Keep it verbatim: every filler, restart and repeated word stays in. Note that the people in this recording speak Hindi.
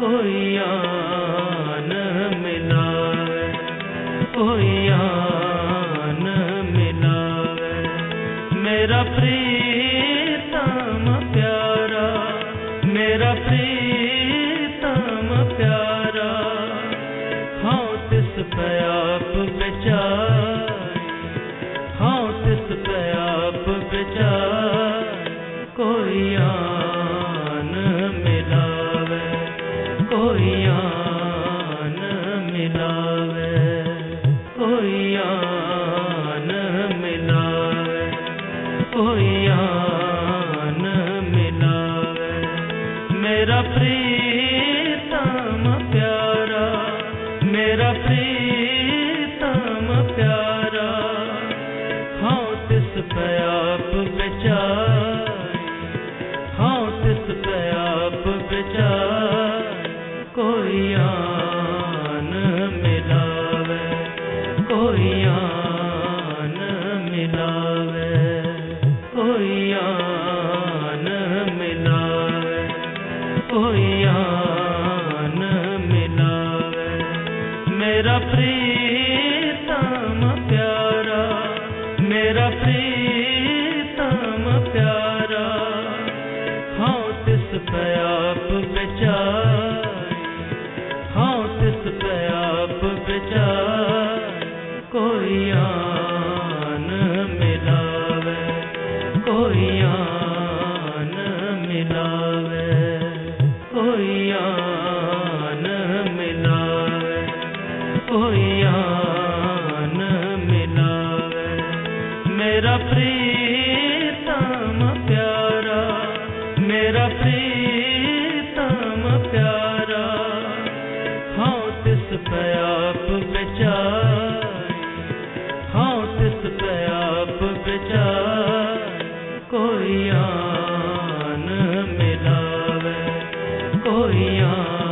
कोई आन मिलावे, कोई आन मिलावे। मेरा प्रीतम प्यारा, मेरा प्रीतम प्यारा, हाँ तिस पे आप विचार, हाँ तिस पे आप विचार। कोई आन मिलावे, कोई आन मिलावे, कोई आन मिलावे, कोई आन मिलावे। मेरा प्रीतम प्यारा, मेरा प्रीतम प्यारा, हाँ तिस पे आप विचार, हाँ तिस पे आप विचार। कोई आन मिलावे, कोई आन मिलावे, कोई आन मिलावे, कोई आन मिलावे। मेरा प्रीतम प्यारा, मेरा प्रीतम प्यारा, हाँ तिस पे आप विचार, हाँ तिस पे आप विचार। कोई आन मिलावे, कोई आन मिलावे, कोई आन मिलावे, कोई आन मिलावे। मेरा प्रीतम प्यारा, मेरा प्रीतम प्यारा, हाँ तिस पे आप विचार, हाँ तिस पे आप विचार। कोई आन मिलावे, कोई आन